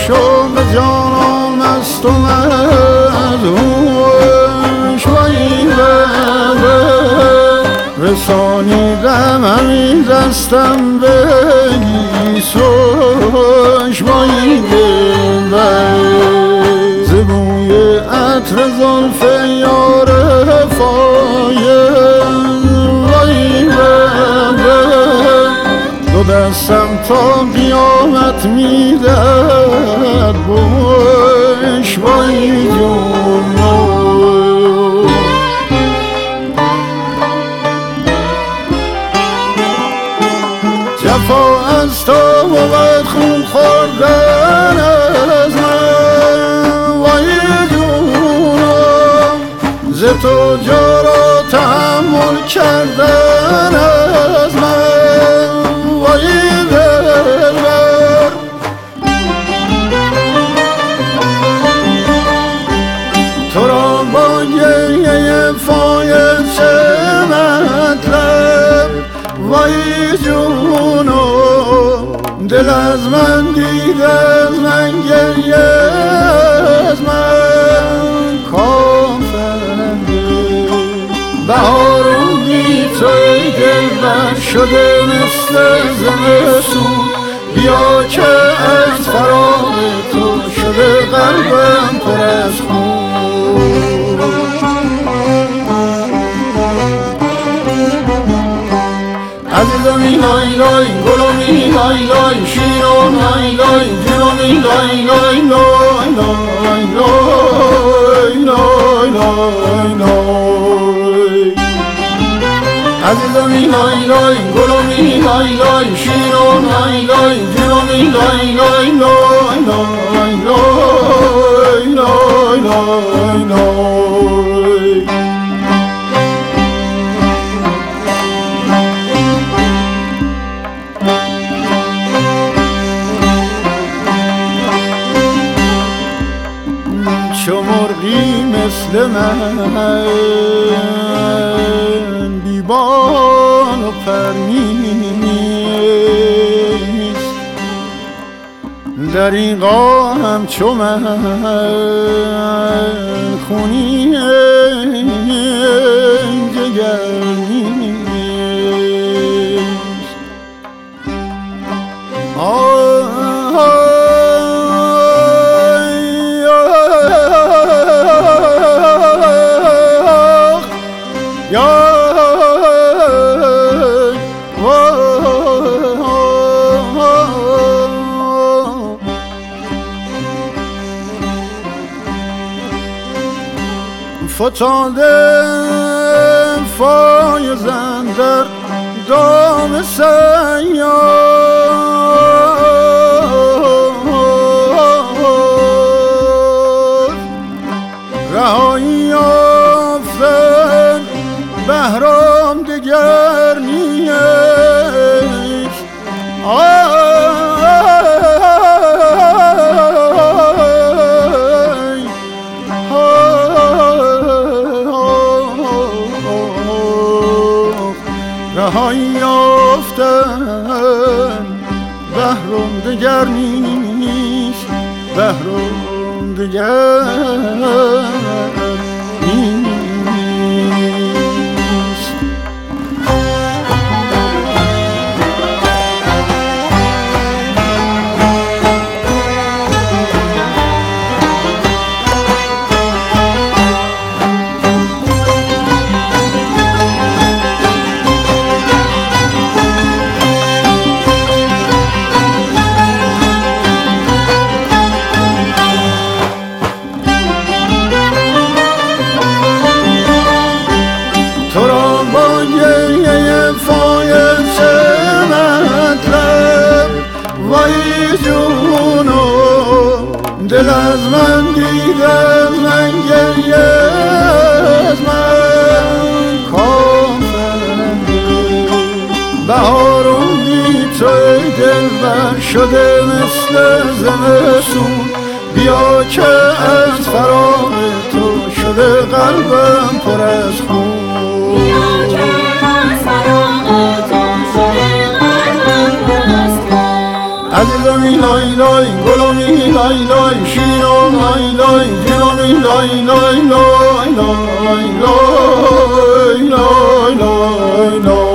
شد به جانان مستم از هوش وای بابا رسانیدم همی دستم به گیسوش وای بابا زبوی عطر زلف یار فایم وای بابا دو دستم تا قیامت میدهد بوش وای جون جفا از تو بود خون خوردن از من وای جونم ز تو جا را تحمل کردن از من وای دلبر تو را با گریه فایزه مطلب وای جونو دل از من دیده از من گریه از من کافرنده بهارون بی توی دلبر شده مثل زمستون بیا که از فراق تو شده قلبم پر از خون عزیزمی لای لای گلمی لای لای شیرم لای لای جنومی لای لای لای لای لای لای لای لای عزیزمی لای لای گلمی لای لای شیرم لای لای جنومی لای لای لای لای لای لای لای لای چو مرغی مثل من بی بال و پر نیست دریغا همچو من خونی جگر نیست فتاده فایزن در دام سیاد رهایی یافتن بهرام دگر نیست رهایی یافتن بهرام دگر نیست بهرام دگر نیست دل از من دیده از من گریه از من کافرنده بهارون بی توی دلبر شده مثل زمستون بیا که از فراق تو شده قلبم پر از خون بیا که از فراق تو شده قلبم پر از خون عزیزمی لای لای گلامی لای لای شیران لای لای جنانی لای لای لای لای لای لای لای لای